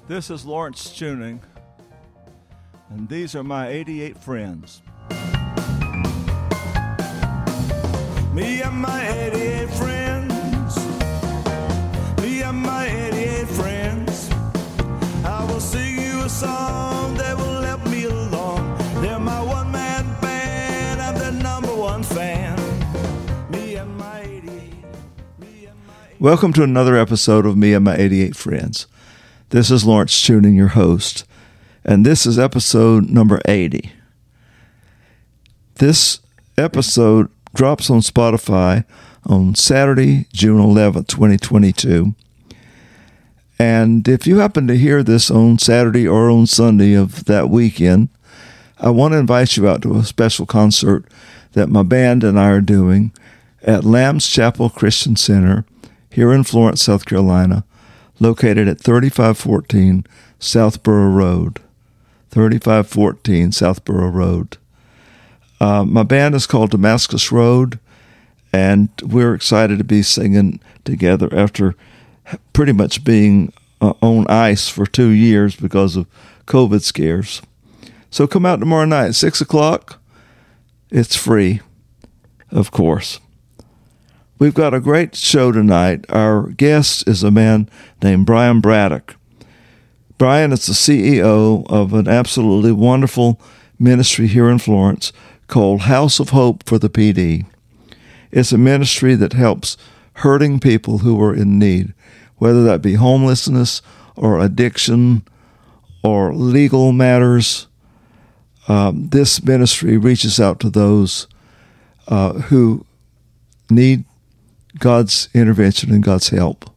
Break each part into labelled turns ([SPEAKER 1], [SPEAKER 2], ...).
[SPEAKER 1] This is Lawrence Tuning, and these are my 88 friends. Me and my 88 friends. Me and my 88 friends. I will sing you a song that will help me along. They're my one-man band. I'm their number one fan. Me and my 88. Welcome to another episode of Me and My 88 Friends. This is Lawrence Tuning, your host, and this is episode number 80. This episode drops on Spotify on Saturday, June 11th, 2022. And if you happen to hear this on Saturday or on Sunday of that weekend, I want to invite you out to a special concert that my band and I are doing at Lamb's Chapel Christian Center here in Florence, South Carolina, located at 3514 Southborough Road. 3514 Southborough Road. My band is called Damascus Road, and we're excited to be singing together after pretty much being on ice for 2 years because of COVID scares. So come out tomorrow night, 6 o'clock. It's free, of course. We've got a great show tonight. Our guest is a man named Brian Braddock. Brian is the CEO of an absolutely wonderful ministry here in Florence called House of Hope for the PD. It's a ministry that helps hurting people who are in need, whether that be homelessness or addiction or legal matters. This ministry reaches out to those who need God's intervention and God's help.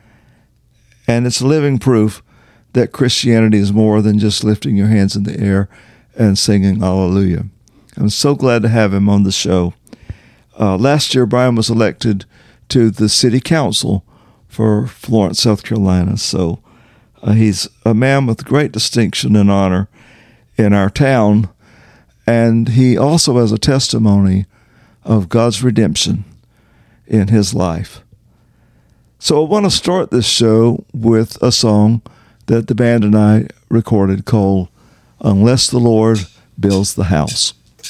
[SPEAKER 1] And it's living proof that Christianity is more than just lifting your hands in the air and singing hallelujah. I'm so glad to have him on the show. Last year, Brian was elected to the city council for Florence, South Carolina. So he's a man with great distinction and honor in our town. And he also has a testimony of God's redemption in his life. So I want to start this show with a song that the band and I recorded called Unless the Lord Builds the House.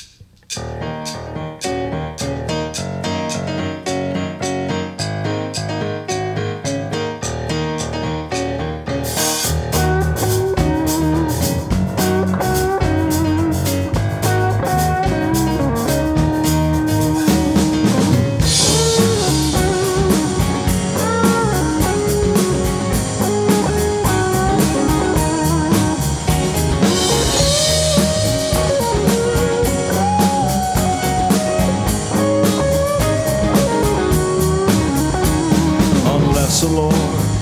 [SPEAKER 1] The Lord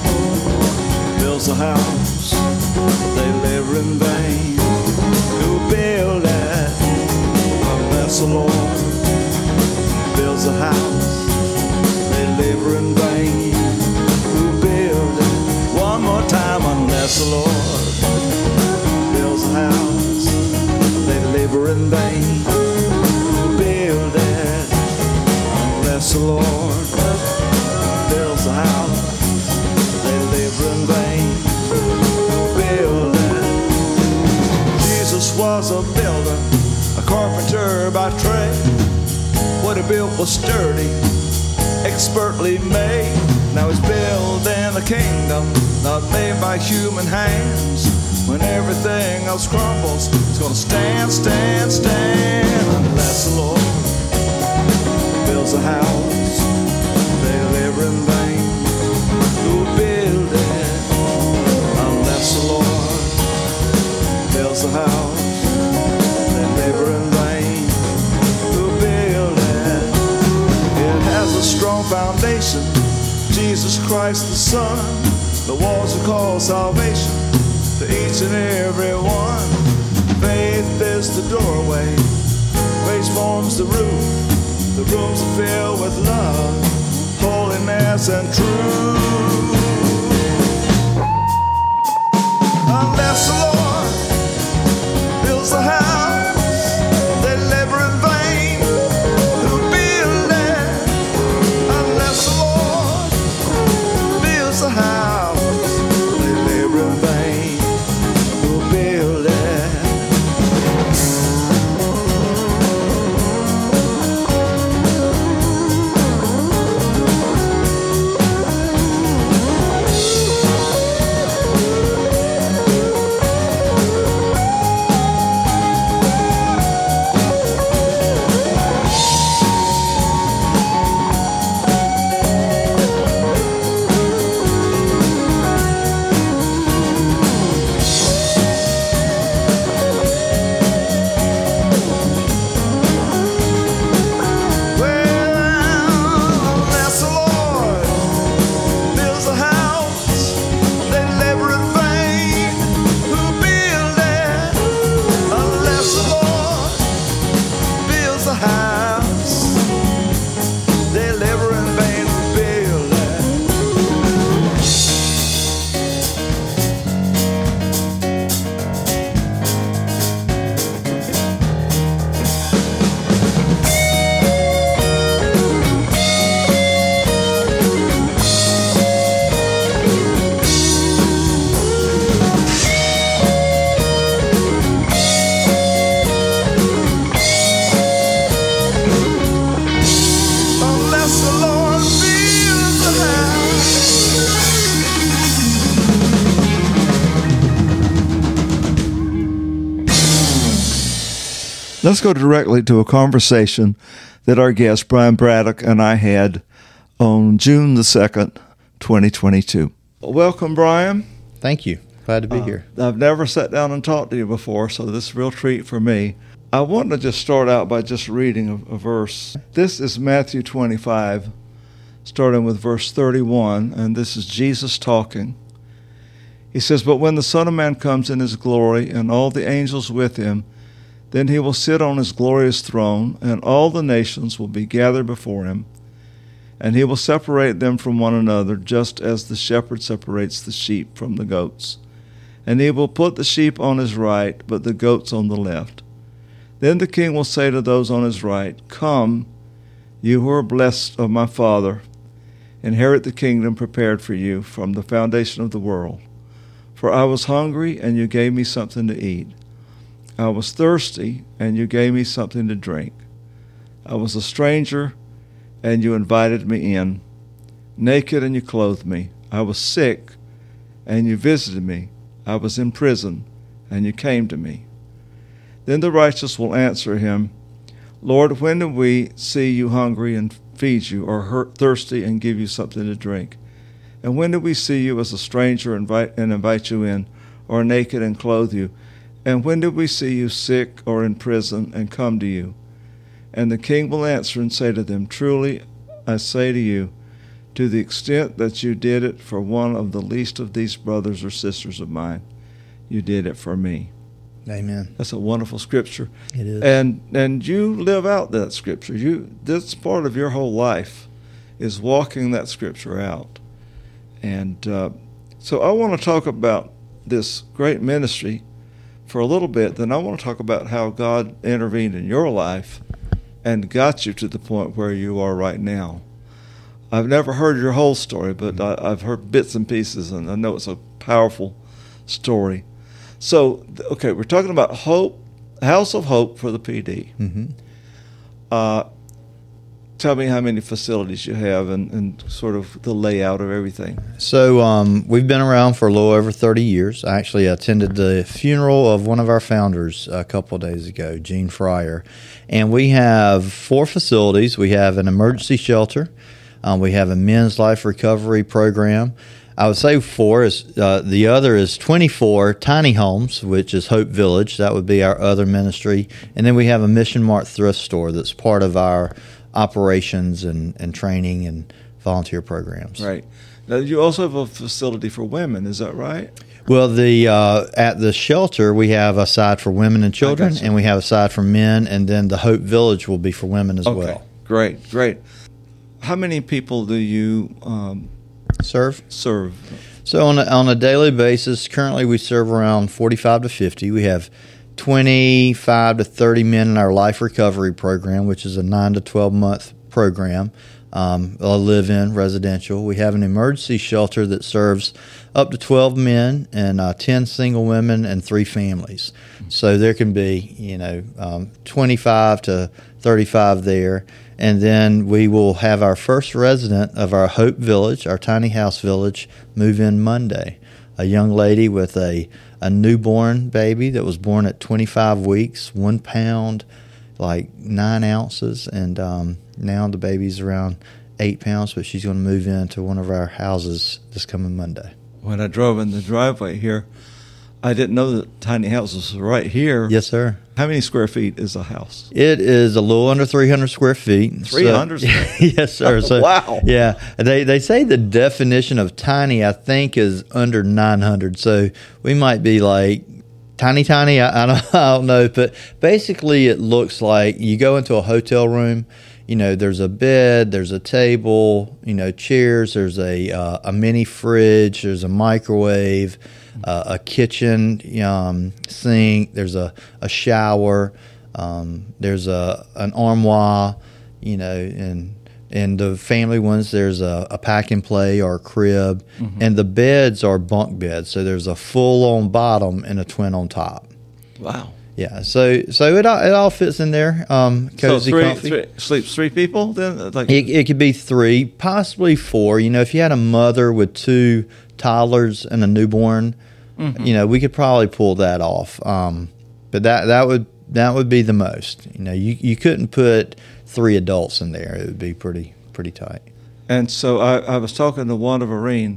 [SPEAKER 1] builds a house, they labor in vain who build it. Unless the Lord builds a house, they labor in vain who build it. One more time, unless the Lord builds a house, they labor in vain who build it. Unless the Lord builds a house, in vain build it. Jesus was a builder, a carpenter by trade. What he built was sturdy, expertly made. Now he's building a kingdom not made by human hands. When everything else crumbles, it's gonna stand, stand, stand. Unless the Lord builds a house, they labor in vain who build it. Unless the Lord builds a house, they labor in vain who build it. It has a strong foundation, Jesus Christ the Son. The walls are called salvation to each and every one. Faith is the doorway, grace forms the roof. The rooms are filled with love, holiness and truth. Unless the Lord builds the house, they labor in vain who build it. Unless the Lord builds the house, they labor in vain Let's go directly to a conversation that our guest, Brian Braddock, and I had on June the 2nd, 2022. Welcome, Brian.
[SPEAKER 2] Thank you. Glad to be here.
[SPEAKER 1] I've never sat down and talked to you before, so this is a real treat for me. I want to just start out by just reading a verse. This is Matthew 25, starting with verse 31, and this is Jesus talking. He says, "But when the Son of Man comes in his glory and all the angels with him, then he will sit on his glorious throne, and all the nations will be gathered before him, and he will separate them from one another, just as the shepherd separates the sheep from the goats. And he will put the sheep on his right, but the goats on the left. Then the king will say to those on his right, 'Come, you who are blessed of my Father, inherit the kingdom prepared for you from the foundation of the world. For I was hungry, and you gave me something to eat. I was thirsty, and you gave me something to drink. I was a stranger, and you invited me in. Naked, and you clothed me. I was sick, and you visited me. I was in prison, and you came to me.' Then the righteous will answer him, 'Lord, when did we see you hungry and feed you, or thirsty and give you something to drink? And when did we see you as a stranger and invite you in, or naked and clothe you? And when did we see you sick or in prison and come to you?' And the king will answer and say to them, 'Truly I say to you, to the extent that you did it for one of the least of these brothers or sisters of mine, you did it for me.'"
[SPEAKER 2] Amen.
[SPEAKER 1] That's a wonderful scripture.
[SPEAKER 2] It is.
[SPEAKER 1] And you live out that scripture. That's part of your whole life, is walking that scripture out. And so I want to talk about this great ministry for a little bit. Then I want to talk about how God intervened in your life and got you to the point where you are right now. I've never heard your whole story, but I've heard bits and pieces, and I know it's a powerful story. So, okay, we're talking about Hope, House of Hope for the PD.
[SPEAKER 2] Mm-hmm.
[SPEAKER 1] Tell me how many facilities you have and sort of the layout of everything.
[SPEAKER 2] So we've been around for a little over 30 years. I actually attended the funeral of one of our founders a couple of days ago, Gene Fryer. And we have 4 facilities. We have an emergency shelter. We have a men's life recovery program. I would say 4 is the other is 24 tiny homes, which is Hope Village. That would be our other ministry. And then we have a Mission Mart thrift store that's part of our operations and training and volunteer programs.
[SPEAKER 1] Right. Now, you also have a facility for women, is that right?
[SPEAKER 2] Well, at the shelter, we have a side for women and children, and we have a side for men, and then the Hope Village will be for women as well.
[SPEAKER 1] Great. How many people do you
[SPEAKER 2] serve? So on a daily basis, currently we serve around 45 to 50. We have 25 to 30 men in our life recovery program, which is a 9 to 12 month program, a live-in residential. We have an emergency shelter that serves up to 12 men and 10 single women and 3 families. So there can be 25 to 35 there. And then we will have our first resident of our Hope Village, our tiny house village, move in Monday. A young lady with a newborn baby that was born at 25 weeks, 1 pound, like 9 ounces, and now the baby's around 8 pounds, but she's going to move into one of our houses this coming Monday.
[SPEAKER 1] When I drove in the driveway here, I didn't know that tiny houses were right here.
[SPEAKER 2] Yes, sir.
[SPEAKER 1] How many square feet is a house?
[SPEAKER 2] It is a little under 300 square feet.
[SPEAKER 1] 300?
[SPEAKER 2] So, yes, sir. So,
[SPEAKER 1] wow.
[SPEAKER 2] Yeah. They say the definition of tiny, I think, is under 900. So we might be like tiny. I don't know. But basically it looks like you go into a hotel room. There's a bed, there's a table, chairs, there's a mini fridge, there's a microwave, a kitchen sink, there's a shower, there's an armoire, and the family ones, there's a pack and play or a crib, and the beds are bunk beds, so there's a full on bottom and a twin on top.
[SPEAKER 1] Wow.
[SPEAKER 2] Yeah, so it all fits in there. Cozy, comfy.
[SPEAKER 1] Sleeps 3 people then?
[SPEAKER 2] It could be 3, possibly 4. If you had a mother with 2 toddlers and a newborn, we could probably pull that off. But that would would be the most. You couldn't put 3 adults in there. It would be pretty tight.
[SPEAKER 1] And so I was talking to Wanda Vereen.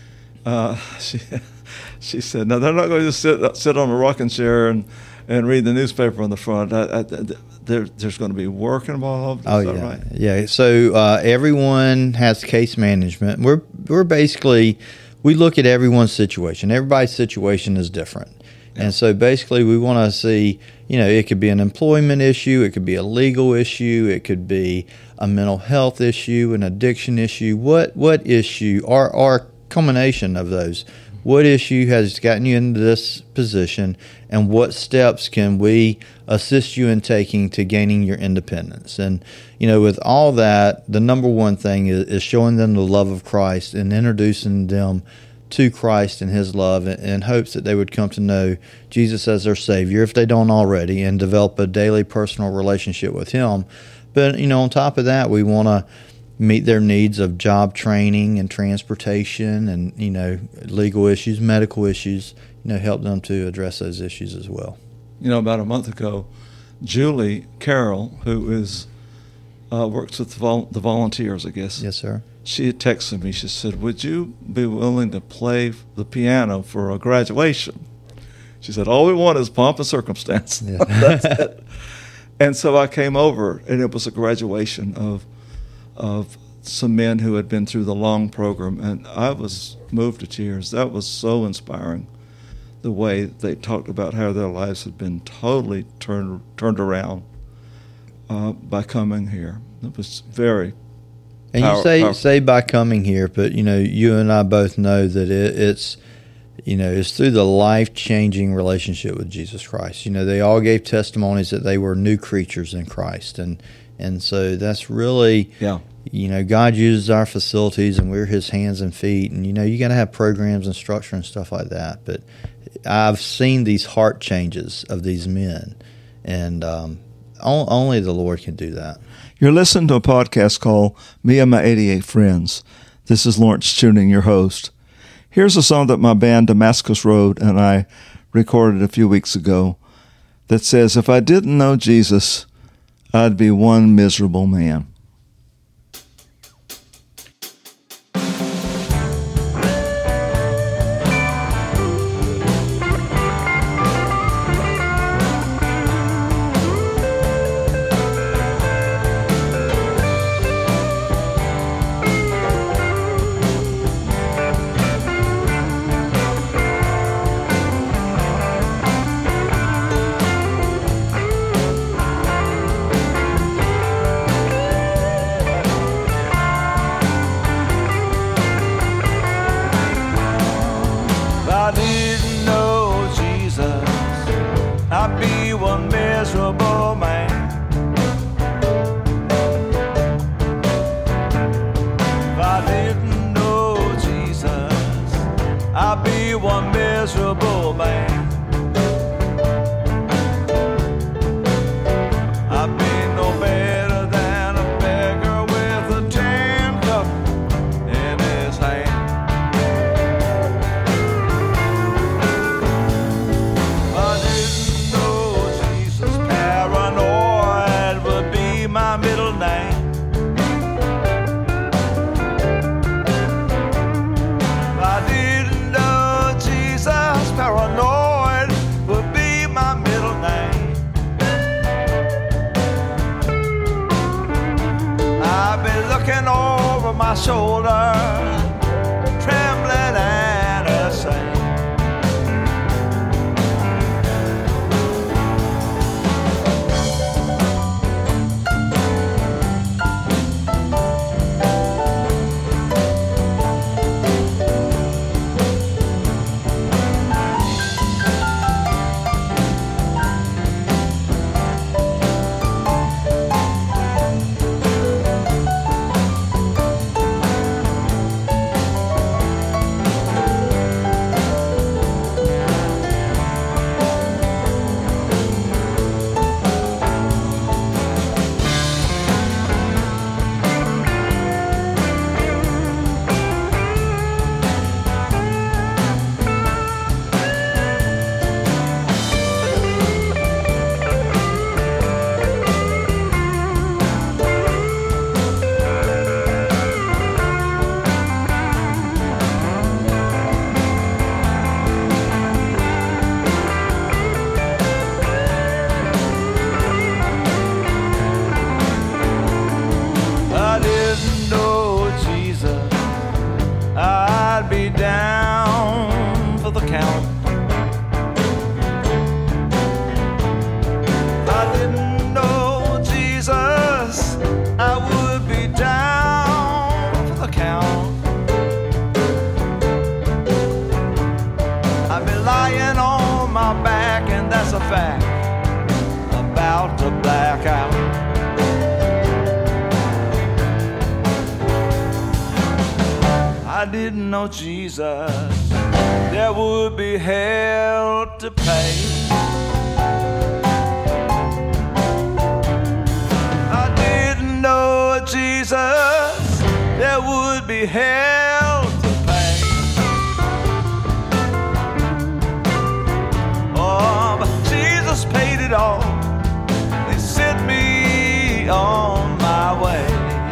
[SPEAKER 1] She said, "No, they're not going to sit on a rocking chair and read the newspaper on the front. There's going to be work involved." Is that right?
[SPEAKER 2] Yeah. So everyone has case management. We're basically, we look at everyone's situation. Everybody's situation is different. And so basically we want to see, it could be an employment issue, it could be a legal issue, it could be a mental health issue, an addiction issue. What issue, or combination of those, what issue has gotten you into this position, and what steps can we assist you in taking to gaining your independence? And, with all that, the number one thing is showing them the love of Christ and introducing them to Christ and His love, in hopes that they would come to know Jesus as their Savior, if they don't already, and develop a daily personal relationship with Him. But, on top of that, we want to meet their needs of job training and transportation and, legal issues, medical issues, help them to address those issues as well.
[SPEAKER 1] About a month ago, Julie Carroll, who is works with the volunteers, I guess.
[SPEAKER 2] Yes, sir.
[SPEAKER 1] She had texted me. She said, "Would you be willing to play the piano for a graduation?" She said, "All we want is pomp and circumstance." Yeah. That's it. And so I came over, and it was a graduation of some men who had been through the long program, and I was moved to tears. That was so inspiring, the way they talked about how their lives had been totally turned around by coming here. It was very
[SPEAKER 2] And you say by coming here, but you and I both know that it's through the life-changing relationship with Jesus Christ. They all gave testimonies that they were new creatures in Christ, and so that's really God uses our facilities, and we're His hands and feet, and you got to have programs and structure and stuff like that. But I've seen these heart changes of these men, and only the Lord can do that.
[SPEAKER 1] You're listening to a podcast called Me and My 88 Friends. This is Lawrence Tuning, your host. Here's a song that my band Damascus Road and I recorded a few weeks ago that says, "If I didn't know Jesus, I'd be one miserable man."
[SPEAKER 3] My shoulder, trembling and ashamed. I didn't know Jesus, there would be hell to pay. I didn't know Jesus, there would be hell to pay. Oh, but Jesus paid it all. He sent me on my way.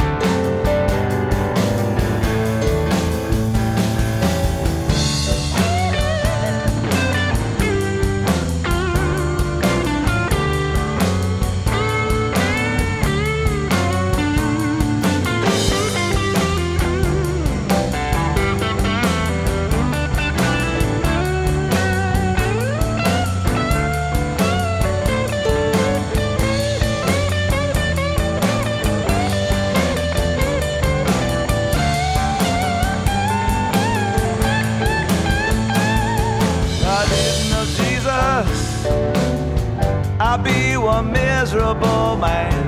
[SPEAKER 3] I'd be one miserable man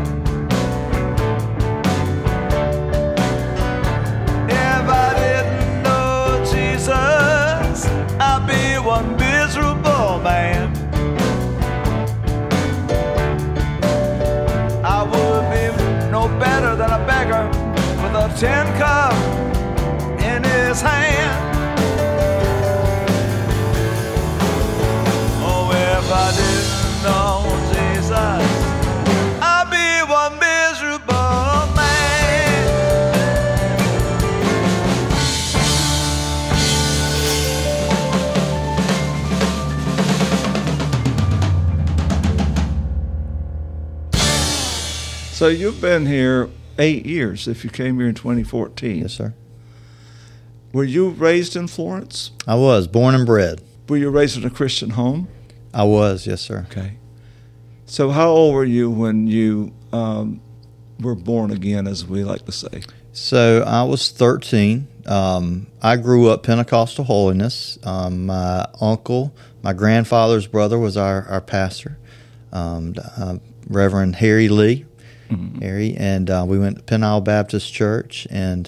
[SPEAKER 3] if I didn't know Jesus. I'd be one miserable man. I would be no better than a beggar with a tin cup in his hand. Oh, if I didn't know Jesus, I'd be one miserable man.
[SPEAKER 1] So you've been here 8 years if you came here in 2014.
[SPEAKER 2] Yes, sir.
[SPEAKER 1] Were you raised in Florence?
[SPEAKER 2] I was born and bred.
[SPEAKER 1] Were you raised in a Christian home?
[SPEAKER 2] I was, yes, sir.
[SPEAKER 1] Okay. So how old were you when you were born again, as we like to say?
[SPEAKER 2] So I was 13. I grew up Pentecostal holiness. My uncle, my grandfather's brother, was our pastor, Reverend Harry Lee. Mm-hmm. Harry, and we went to Penn Isle Baptist Church, and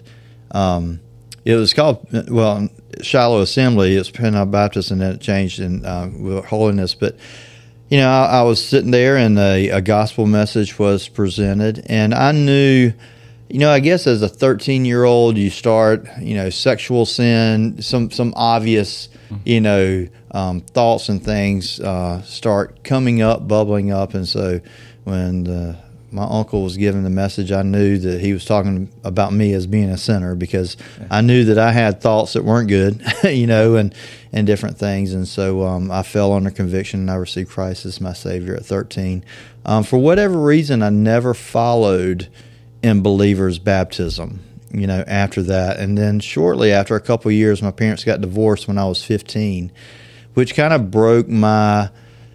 [SPEAKER 2] it was called, well, Shiloh Assembly. It's Penn Isle Baptist, and then it changed in holiness. But you know, I was sitting there, and a gospel message was presented, and I knew, you know, I guess as a 13-year-old, you start, you know, sexual sin, some obvious, you know, thoughts and things start coming up, bubbling up, and so when my uncle was giving the message, I knew that he was talking about me as being a sinner, because I knew that I had thoughts that weren't good, you know, and different things. And so I fell under conviction, and I received Christ as my Savior at 13. For whatever reason, I never followed in believers' baptism, you know, after that. And then shortly after, a couple of years, my parents got divorced when I was 15, which kind of broke my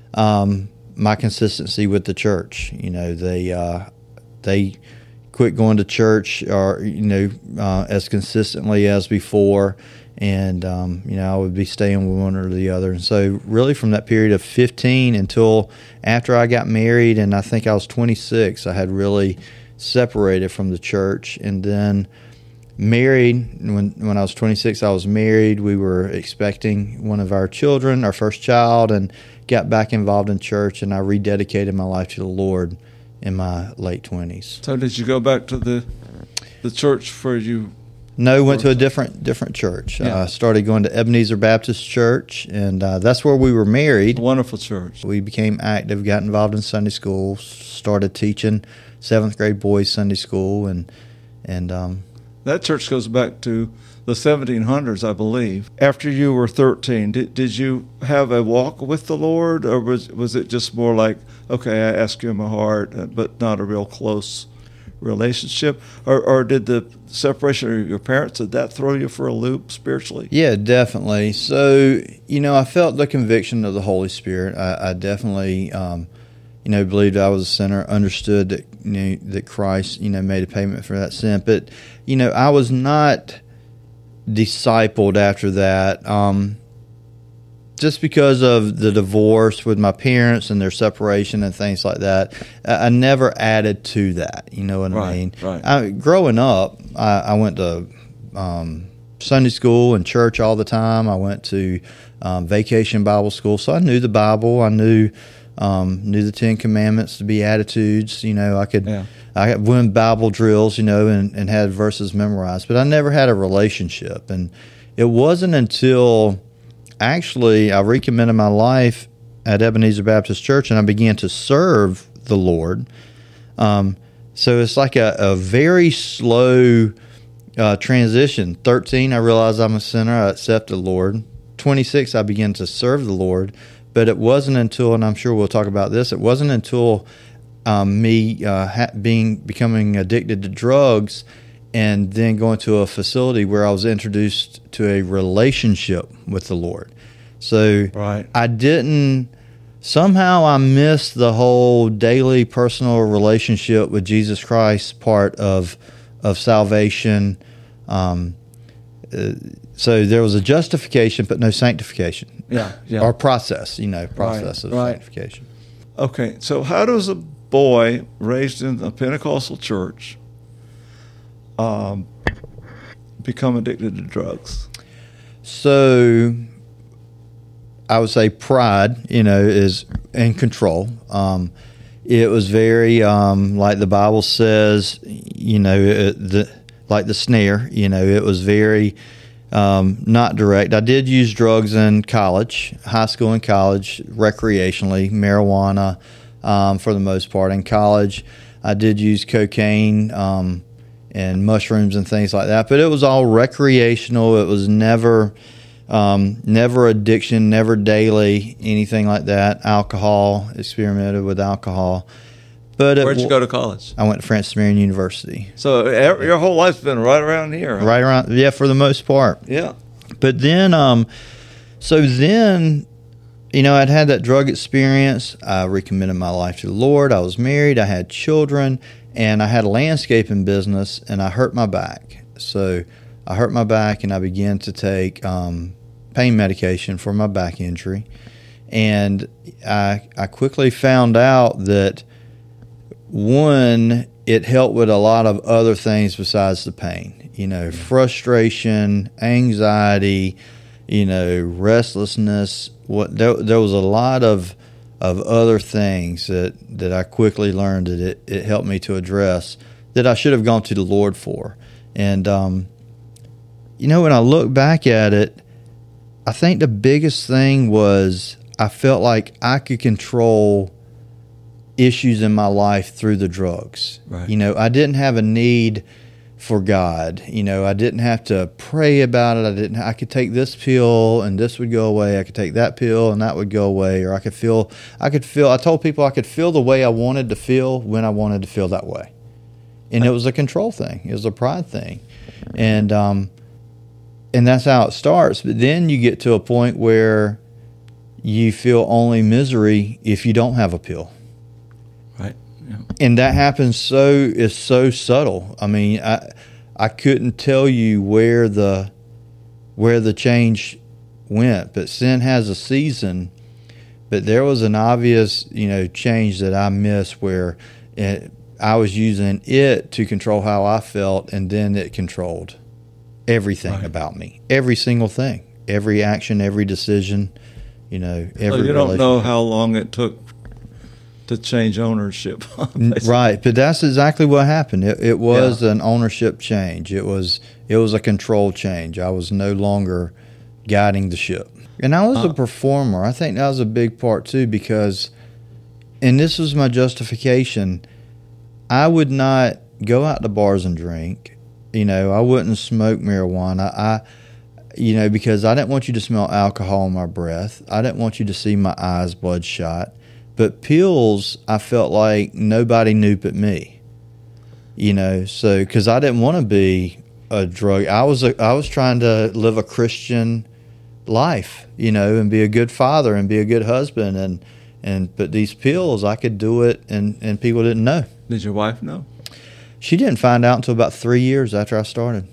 [SPEAKER 2] my consistency with the church. You know, they quit going to church, or you know, as consistently as before, and you know, I would be staying with one or the other. And so really from that period of 15 until after I got married, and I think I was 26, I had really separated from the church. And then married, when I was 26, I was married. We were expecting one of our children, our first child, and got back involved in church, and I rededicated my life to the Lord in my late 20s.
[SPEAKER 1] So did you go back to the church for you?
[SPEAKER 2] No, went to a different church.
[SPEAKER 1] Yeah.
[SPEAKER 2] I started going to Ebenezer Baptist Church, and that's where we were married.
[SPEAKER 1] Wonderful church.
[SPEAKER 2] We became active, got involved in Sunday school, started teaching 7th grade boys Sunday school, and
[SPEAKER 1] that church goes back to the 1700s, I believe. After you were 13, did you have a walk with the Lord, or was it just more like, okay, I ask you in my heart, but not a real close relationship? Or did the separation of your parents, did that throw you for a loop spiritually?
[SPEAKER 2] Yeah, definitely. So, you know, I felt the conviction of the Holy Spirit. I definitely, you know, believed I was a sinner, understood that, you know, that Christ, you know, made a payment for that sin. But, you know, I was not discipled after that, just because of the divorce with my parents and their separation and things like that. I never added to that, you know what I mean?
[SPEAKER 1] Right.
[SPEAKER 2] Growing up, I went to Sunday school and church all the time. I went to vacation Bible school, so I knew the Bible. I knew the 10 Commandments, the Beatitudes. I had won Bible drills, and had verses memorized, but I never had a relationship. And it wasn't until actually I recommitted my life at Ebenezer Baptist Church and I began to serve the Lord. So it's like a very slow transition. 13, I realized I'm a sinner. I accept the Lord. 26, I began to serve the Lord. But it wasn't until, and I'm sure we'll talk about this, it wasn't until me becoming addicted to drugs and then going to a facility where I was introduced to a relationship with the Lord. So
[SPEAKER 1] right.
[SPEAKER 2] Somehow I missed the whole daily personal relationship with Jesus Christ part of salvation. So there was a justification, but no sanctification.
[SPEAKER 1] Yeah.
[SPEAKER 2] Or process, process of
[SPEAKER 1] right.
[SPEAKER 2] sanctification.
[SPEAKER 1] Okay, so how does a boy raised in a Pentecostal church become addicted to drugs?
[SPEAKER 2] So I would say pride, is in control. It was very, like the Bible says, like the snare, it was very not direct. I did use drugs in college, high school and college, recreationally, marijuana for the most part. In college, I did use cocaine and mushrooms and things like that, but it was all recreational. It was never addiction, never daily, anything like that. Alcohol, experimented with alcohol. But
[SPEAKER 1] where'd you go to college?
[SPEAKER 2] I went to Francis Marion University.
[SPEAKER 1] So your whole life's been right around here. Huh?
[SPEAKER 2] Right around, yeah, for the most part.
[SPEAKER 1] Yeah.
[SPEAKER 2] But then, I'd had that drug experience. I recommitted my life to the Lord. I was married. I had children. And I had a landscaping business, and I hurt my back. So I hurt my back, and I began to take pain medication for my back injury. And I quickly found out that, one, it helped with a lot of other things besides the pain. Frustration, anxiety, restlessness. There was a lot of other things that I quickly learned that it helped me to address that I should have gone to the Lord for. And, when I look back at it, I think the biggest thing was I felt like I could control issues in my life through the drugs.
[SPEAKER 1] Right.
[SPEAKER 2] I didn't have a need for God. I didn't have to pray about it. I could take this pill and this would go away. I could take that pill and that would go away. Or I told people I could feel the way I wanted to feel when I wanted to feel that way. And it was a control thing. It was a pride thing. And that's how it starts. But then you get to a point where you feel only misery if you don't have a pill.
[SPEAKER 1] Right. Yeah.
[SPEAKER 2] And that happens it's so subtle. I mean, I couldn't tell you where the change went, but sin has a season. But there was an obvious, change that I missed where I was using it to control how I felt, and then it controlled everything about me, every single thing, every action, every decision, every
[SPEAKER 1] So you don't know how long it took to change ownership.
[SPEAKER 2] Right, but that's exactly what happened. It was an ownership change. It was a control change. I was no longer guiding the ship. And I was a performer. I think that was a big part too, because, and this was my justification, I would not go out to bars and drink. I wouldn't smoke marijuana. Because I didn't want you to smell alcohol in my breath. I didn't want you to see my eyes bloodshot. But pills, I felt like nobody knew but me. So because I didn't want to be a drug. I was trying to live a Christian life, and be a good father and be a good husband, but these pills, I could do it, and people didn't know.
[SPEAKER 1] Did your wife know?
[SPEAKER 2] She didn't find out until about 3 years after I started.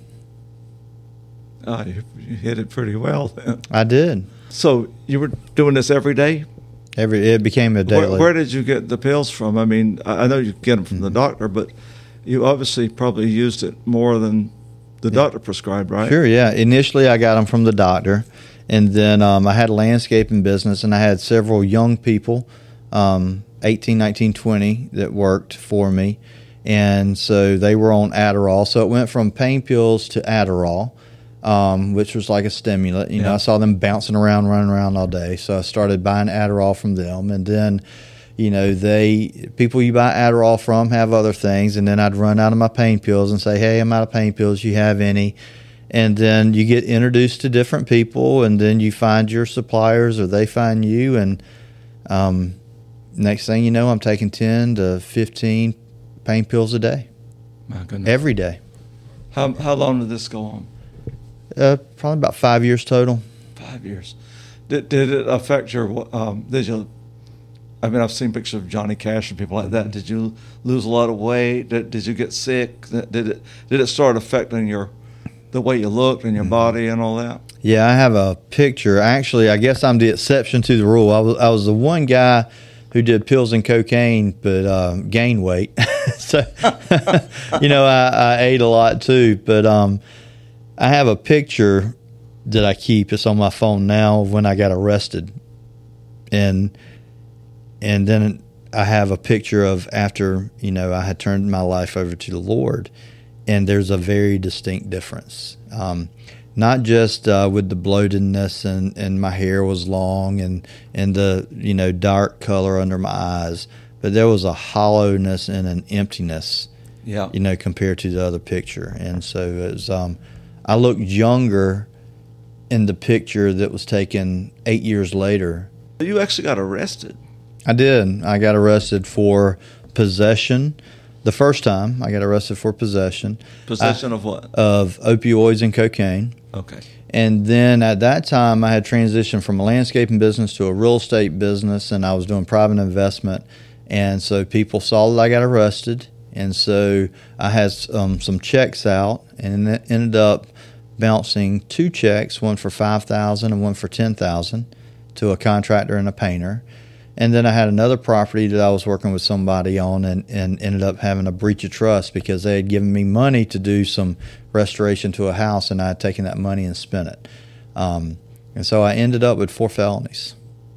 [SPEAKER 1] Oh, you hit it pretty well then.
[SPEAKER 2] I did.
[SPEAKER 1] So you were doing this every day?
[SPEAKER 2] It became a daily.
[SPEAKER 1] Where did you get the pills from? I mean, I know you get them from the doctor, but you obviously probably used it more than The doctor prescribed, right?
[SPEAKER 2] Sure, yeah. Initially, I got them from the doctor, and then I had a landscaping business, and I had several young people, 18, 19, 20, that worked for me, and so they were on Adderall. So it went from pain pills to Adderall, which was like a stimulant. You know, I saw them bouncing around, running around all day, so I started buying Adderall from them, and then, you know, people you buy Adderall from have other things, and then I'd run out of my pain pills and say, hey, I'm out of pain pills. You have any? And then you get introduced to different people, and then you find your suppliers or they find you, and next thing you know, I'm taking 10 to 15 pain pills a day.
[SPEAKER 1] My goodness.
[SPEAKER 2] Every day.
[SPEAKER 1] How long did this go on?
[SPEAKER 2] Probably about 5 years total.
[SPEAKER 1] 5 years. Did it affect your, I mean, I've seen pictures of Johnny Cash and people like that. Did you lose a lot of weight? Did you get sick? Did it start affecting the way you looked and your body and all that?
[SPEAKER 2] Yeah, I have a picture. Actually, I guess I'm the exception to the rule. I was the one guy who did pills and cocaine but gained weight. So, you know, I ate a lot too. But I have a picture that I keep. It's on my phone now of when I got arrested. And then I have a picture of after, you know, I had turned my life over to the Lord, and there's a very distinct difference. Not just with the bloatedness and my hair was long and the, you know, dark color under my eyes, but there was a hollowness and an emptiness, you know, compared to the other picture. And so it was, I looked younger in the picture that was taken 8 years later.
[SPEAKER 1] You actually got arrested.
[SPEAKER 2] I did. I got arrested for possession. The first time I got arrested for possession.
[SPEAKER 1] Possession of what?
[SPEAKER 2] Of opioids and cocaine.
[SPEAKER 1] Okay.
[SPEAKER 2] And then at that time I had transitioned from a landscaping business to a real estate business, and I was doing private investment. And so people saw that I got arrested, and so I had some checks out, and it ended up bouncing 2 checks, one for $5,000 and one for $10,000 to a contractor and a painter. And then I had another property that I was working with somebody on and ended up having a breach of trust because they had given me money to do some restoration to a house, and I had taken that money and spent it. And so I ended up with 4 felonies.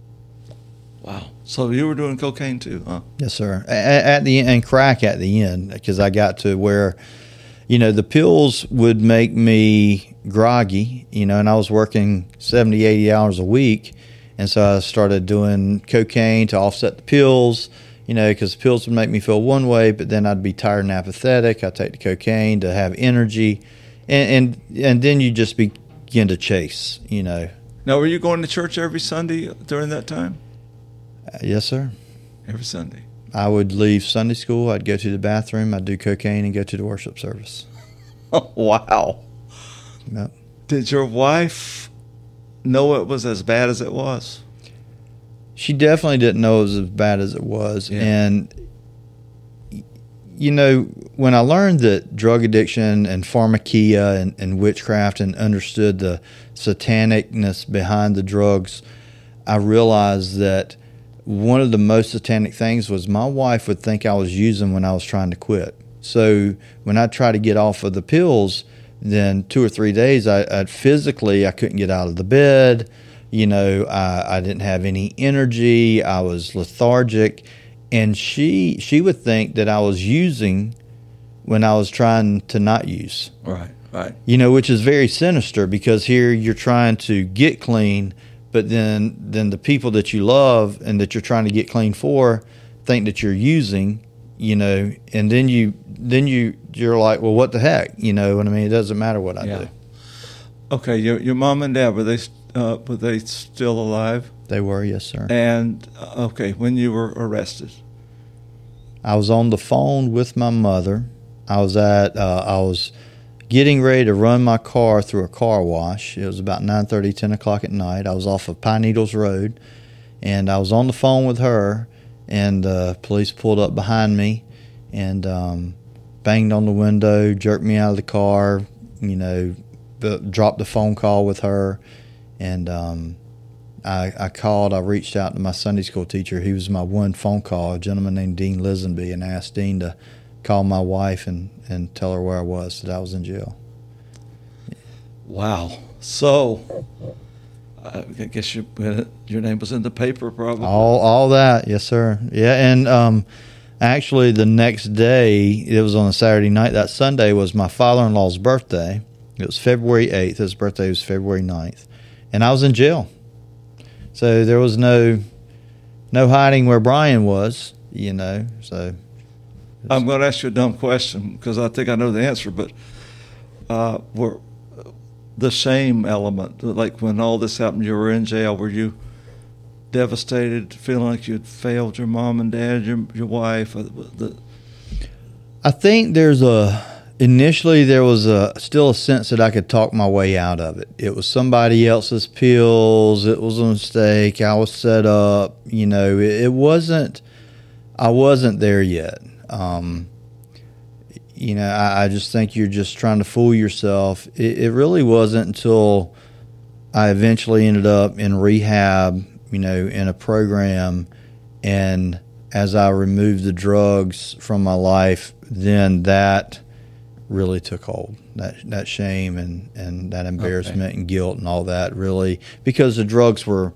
[SPEAKER 1] Wow. So you were doing cocaine too, huh?
[SPEAKER 2] Yes, sir. At the end, and crack at the end, because I got to where, you know, the pills would make me groggy, you know, and I was working 70, 80 hours a week. And so I started doing cocaine to offset the pills, you know, because the pills would make me feel one way, but then I'd be tired and apathetic. I'd take the cocaine to have energy, and then you just begin to chase, you know.
[SPEAKER 1] Now, were you going to church every Sunday during that time?
[SPEAKER 2] Yes, sir.
[SPEAKER 1] Every Sunday.
[SPEAKER 2] I would leave Sunday school. I'd go to the bathroom. I'd do cocaine and go to the worship service.
[SPEAKER 1] Oh, wow.
[SPEAKER 2] Yep.
[SPEAKER 1] Did your wife know it was as bad as it was?
[SPEAKER 2] She definitely didn't know it was as bad as it was.
[SPEAKER 1] Yeah.
[SPEAKER 2] And, you know, when I learned that drug addiction and pharmakia and witchcraft and understood the satanicness behind the drugs, I realized that one of the most satanic things was my wife would think I was using when I was trying to quit. So when I tried to get off of the pills, then 2 or 3 days, I physically couldn't get out of the bed. You know, I didn't have any energy. I was lethargic, and she would think that I was using when I was trying to not use.
[SPEAKER 1] Right.
[SPEAKER 2] You know, which is very sinister, because here you're trying to get clean, but then the people that you love and that you're trying to get clean for think that you're using. You know, and then you're like, well, what the heck? You know what I mean? It doesn't matter what I do.
[SPEAKER 1] Okay, your mom and dad, were they still alive?
[SPEAKER 2] They were, yes, sir.
[SPEAKER 1] And okay, when you were arrested,
[SPEAKER 2] I was on the phone with my mother. I was getting ready to run my car through a car wash. It was about 9:30, 10 o'clock at night. I was off of Pine Needles Road, and I was on the phone with her. And police pulled up behind me and banged on the window, jerked me out of the car, you know, dropped the phone call with her. And I reached out to my Sunday school teacher. He was my one phone call, a gentleman named Dean Lisenby, and asked Dean to call my wife and tell her where I was, that I was in jail.
[SPEAKER 1] Wow. So, I guess your name was in the paper, probably.
[SPEAKER 2] All that, yes, sir. Yeah, and actually, the next day, it was on a Saturday night. That Sunday was my father-in-law's birthday. It was February 8th. His birthday was February 9th. And I was in jail. So there was no hiding where Brian was, So
[SPEAKER 1] I'm going to ask you a dumb question because I think I know the answer, but were the shame element, like when all this happened, you were in jail, were you devastated, feeling like you'd failed your mom and dad, your wife?
[SPEAKER 2] I think initially there was still a sense that I could talk my way out of it. It was somebody else's pills. It was a mistake. I was set up. It wasn't. I wasn't there yet. I just think you're just trying to fool yourself. It really wasn't until I eventually ended up in rehab, in a program, and as I removed the drugs from my life, then that really took hold. That shame and that embarrassment and guilt and all that really, because the drugs were,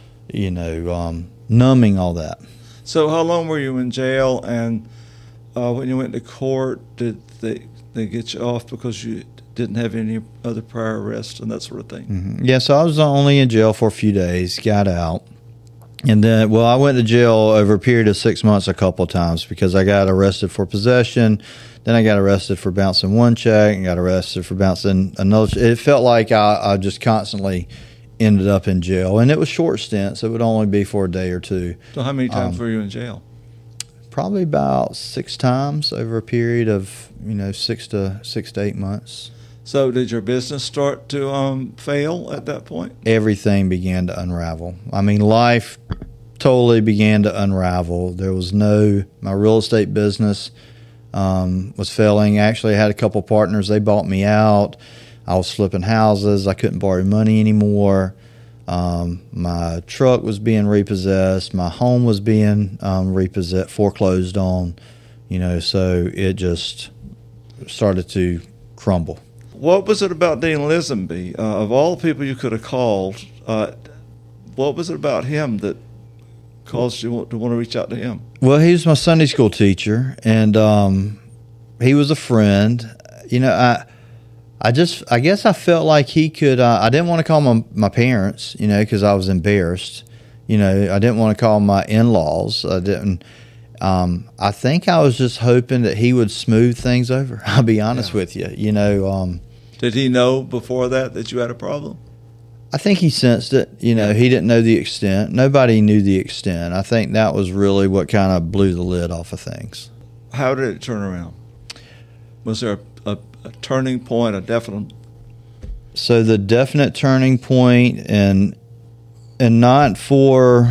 [SPEAKER 2] numbing all that.
[SPEAKER 1] So how long were you in jail, and when you went to court, did they get you off because you didn't have any other prior arrests and that sort of thing?
[SPEAKER 2] Mm-hmm. Yeah, so I was only in jail for a few days, got out. And then, I went to jail over a period of 6 months a couple of times because I got arrested for possession. Then I got arrested for bouncing one check and got arrested for bouncing another. It felt like I just constantly ended up in jail. And it was short stints. It would only be for a day or two.
[SPEAKER 1] So how many times were you in jail?
[SPEAKER 2] Probably about 6 times over a period of, 6 to 8 months.
[SPEAKER 1] So did your business start to fail at that point? Everything
[SPEAKER 2] began to unravel. I mean, life totally began to unravel. There was my real estate business was failing. Actually, I had a couple partners. They bought me out. I was flipping houses. I couldn't borrow money anymore. My truck was being repossessed. My home was being foreclosed on. So it just started to crumble.
[SPEAKER 1] What was it about Dean Lisenby? Of all the people you could have called, what was it about him that caused you to want to reach out to him?
[SPEAKER 2] Well, he was my Sunday school teacher, and he was a friend. I guess I felt like he could. I didn't want to call my parents, because I was embarrassed. I didn't want to call my in-laws. I didn't. I think I was just hoping that he would smooth things over. I'll be honest with you.
[SPEAKER 1] Did he know before that you had a problem?
[SPEAKER 2] I think he sensed it. He didn't know the extent. Nobody knew the extent. I think that was really what kind of blew the lid off of things.
[SPEAKER 1] How did it turn around? Was there a turning point, a definite?
[SPEAKER 2] So the definite turning point, and not for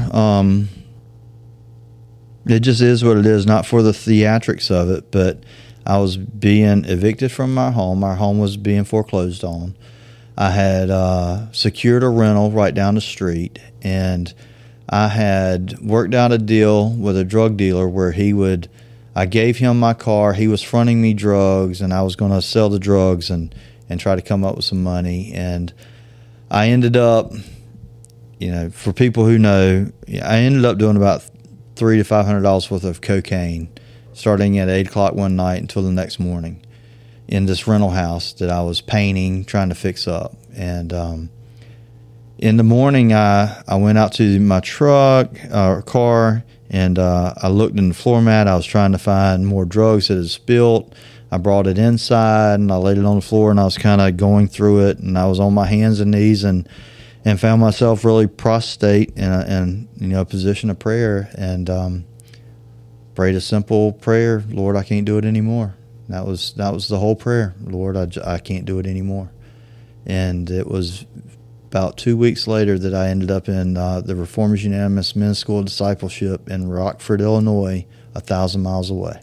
[SPEAKER 2] it just is what it is. Not for the theatrics of it, but I was being evicted from my home. Our home was being foreclosed on. I had secured a rental right down the street, and I had worked out a deal with a drug dealer where I gave him my car. He was fronting me drugs, and I was going to sell the drugs and try to come up with some money. And I ended up, for people who know, I ended up doing about $300 to $500 worth of cocaine, starting at 8 o'clock one night until the next morning in this rental house that I was painting, trying to fix up. And in the morning, I went out to my car, and I looked in the floor mat. I was trying to find more drugs that had spilled. I brought it inside, and I laid it on the floor, and I was kind of going through it, and I was on my hands and knees and found myself really prostrate in a position of prayer, and prayed a simple prayer: Lord, I can't do it anymore. That was the whole prayer. Lord, I can't do it anymore. And it was about 2 weeks later that I ended up in the Reformers Unanimous Men's School of Discipleship in Rockford, Illinois, 1,000 miles away.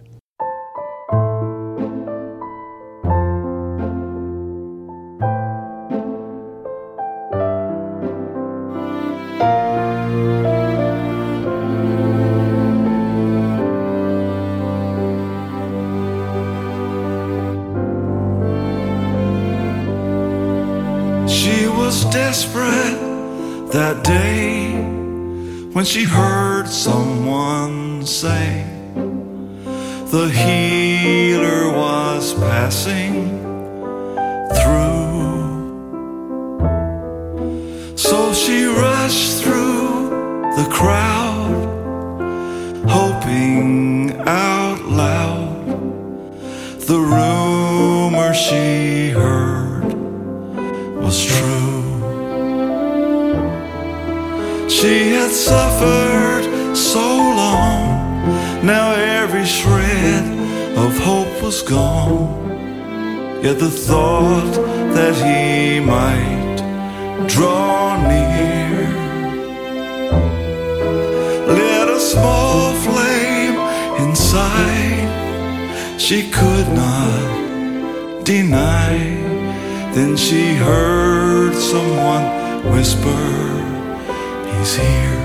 [SPEAKER 3] desperate that day when she heard someone say the healer was passing through. So she rushed through the crowd, hoping out loud the rumor she heard was true. She had suffered so long, now every shred of hope was gone. Yet the thought that he might draw near lit a small flame inside she could not deny. Then she heard someone whisper, "He's here."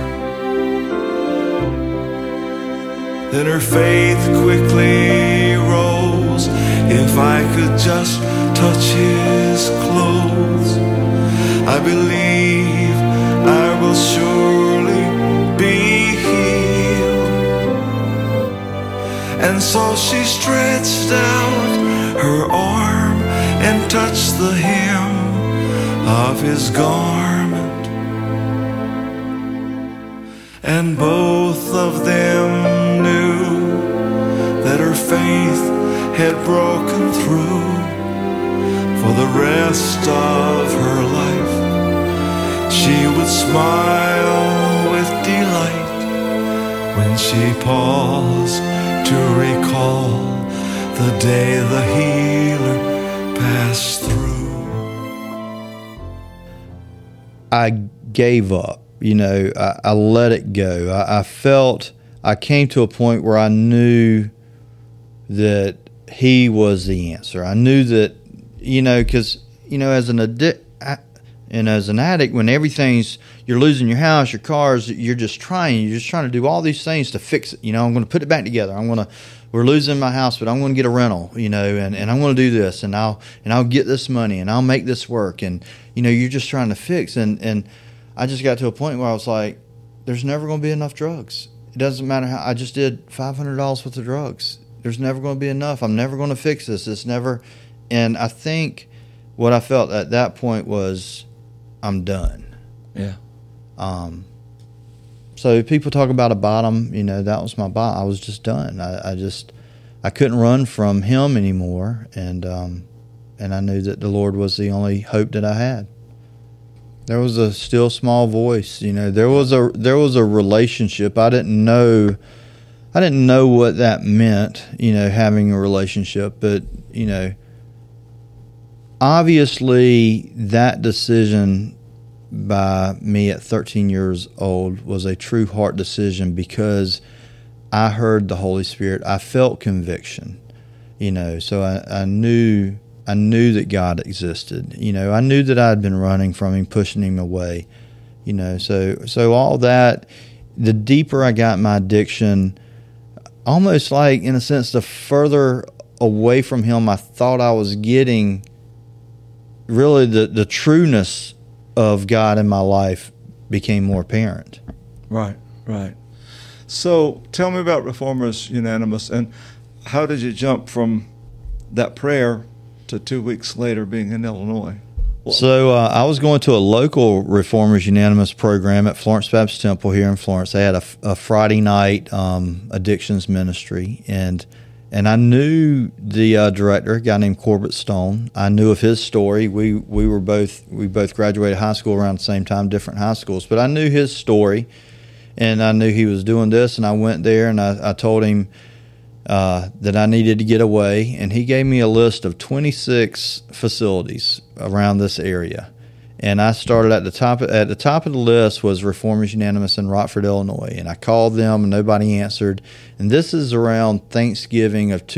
[SPEAKER 3] Then her faith quickly rose. If I could just touch his clothes, I believe I will surely be healed. And so she stretched out her arm and touched the hem of his garment, and both of them knew that her faith had broken through. For the rest of her life she would smile with delight when she paused to recall the day the healer passed through.
[SPEAKER 2] I gave up. I let it go. I came to a point where I knew that he was the answer. I knew that, because, as an addict, when you're losing your house, your cars, you're just trying to do all these things to fix it. I'm going to put it back together. We're losing my house, but I'm going to get a rental, and I'm going to do this, and I'll get this money, and I'll make this work. And, you're just trying to fix. And I just got to a point where I was like, there's never going to be enough drugs. It doesn't matter how I just did $500 worth of drugs. There's never going to be enough. I'm never going to fix this. It's never. And I think what I felt at that point was, I'm done.
[SPEAKER 1] Yeah.
[SPEAKER 2] So people talk about a bottom, that was my bottom. I was just done. I couldn't run from him anymore. And I knew that the Lord was the only hope that I had. There was a still small voice, there was a relationship. I didn't know what that meant, having a relationship, but, obviously that decision by me at 13 years old was a true heart decision because I heard the Holy Spirit. I felt conviction, so I knew that God existed. I knew that I had been running from him, pushing him away, so all that, the deeper I got in my addiction, almost like, in a sense, the further away from him I thought I was getting, really the trueness of God in my life became more apparent.
[SPEAKER 1] Right. So tell me about Reformers Unanimous, and how did you jump from that prayer to 2 weeks later being in Illinois?
[SPEAKER 2] So I was going to a local Reformers Unanimous program at Florence Baptist Temple here in Florence. They had a Friday night addictions ministry, and I knew the director, a guy named Corbett Stone. I knew of his story. We both graduated high school around the same time, different high schools, but I knew his story, and I knew he was doing this. And I went there and I told him that I needed to get away, and he gave me a list of 26 facilities around this area. And I started at the top of the list was Reformers Unanimous in Rockford, Illinois. And I called them and nobody answered. And this is around Thanksgiving of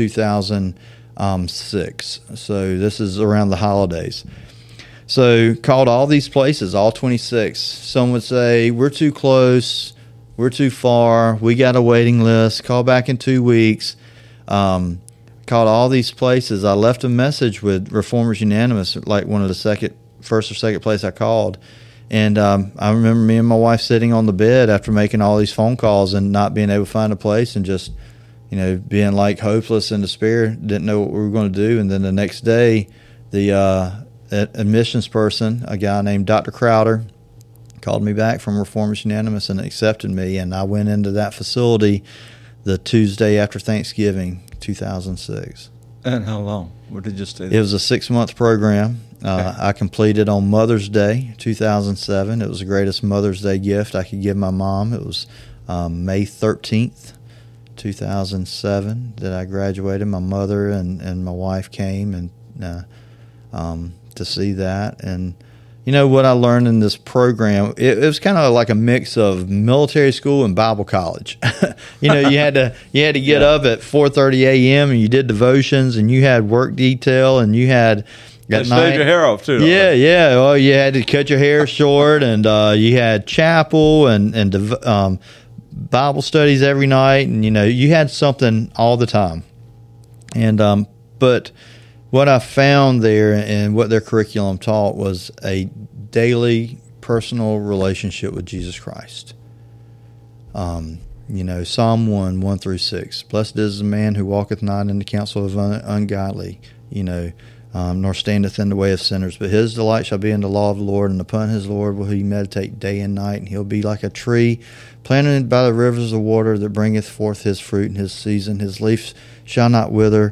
[SPEAKER 2] 2006. So this is around the holidays. So called all these places, all 26. Some would say, we're too close, we're too far, we got a waiting list, call back in 2 weeks. Called all these places. I left a message with Reformers Unanimous, like one of the first or second place I called. And I remember me and my wife sitting on the bed after making all these phone calls and not being able to find a place, and just, being like hopeless and despair, didn't know what we were going to do. And then the next day, the admissions person, a guy named Dr. Crowder, called me back from Reformers Unanimous and accepted me. And I went into that facility the Tuesday after Thanksgiving, 2006.
[SPEAKER 1] And how long? Where did you stay there?
[SPEAKER 2] It was a 6-month program. I completed on Mother's Day, 2007. It was the greatest Mother's Day gift I could give my mom. It was May 13th, 2007 that I graduated. My mother and my wife came and to see that. And what I learned in this program, it was kind of like a mix of military school and Bible college. You had to get up at 4:30 a.m. and you did devotions, and you had work detail, and you had
[SPEAKER 1] at night, shave your hair off too.
[SPEAKER 2] Yeah. Well, you had to cut your hair short, and you had chapel and Bible studies every night, and you had something all the time. And but what I found there and what their curriculum taught was a daily personal relationship with Jesus Christ. Psalm 1 through 6. Blessed is the man who walketh not in the counsel of ungodly, nor standeth in the way of sinners. But his delight shall be in the law of the Lord, and upon his Lord will he meditate day and night. And he'll be like a tree planted by the rivers of water that bringeth forth his fruit in his season. His leaf shall not wither,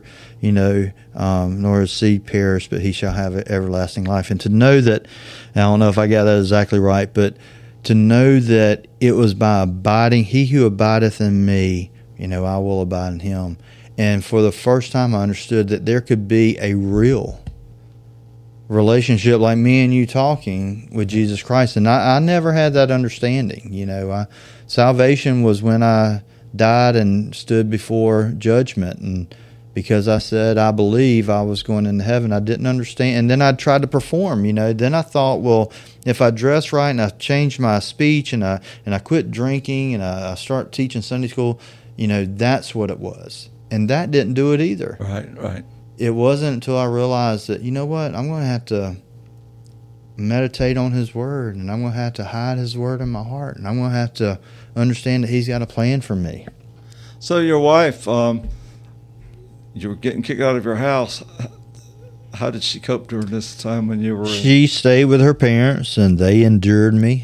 [SPEAKER 2] nor his seed perish, but he shall have everlasting life. And to know that, I don't know if I got that exactly right, but to know that it was by abiding, he who abideth in me, I will abide in him. And for the first time, I understood that there could be a real relationship like me and you talking with Jesus Christ. And I never had that understanding. Salvation was when I died and stood before judgment. And because I said I believe I was going into heaven, I didn't understand. And then I tried to perform. Then I thought, well, if I dress right and I changed my speech and I quit drinking and I start teaching Sunday school, that's what it was. And that didn't do it either.
[SPEAKER 1] Right.
[SPEAKER 2] It wasn't until I realized that, what, I'm going to have to meditate on his word, and I'm going to have to hide his word in my heart, and I'm going to have to understand that he's got a plan for me.
[SPEAKER 1] So your wife, you were getting kicked out of your house. How did she cope during this time when you were
[SPEAKER 2] She stayed with her parents, and they endured me,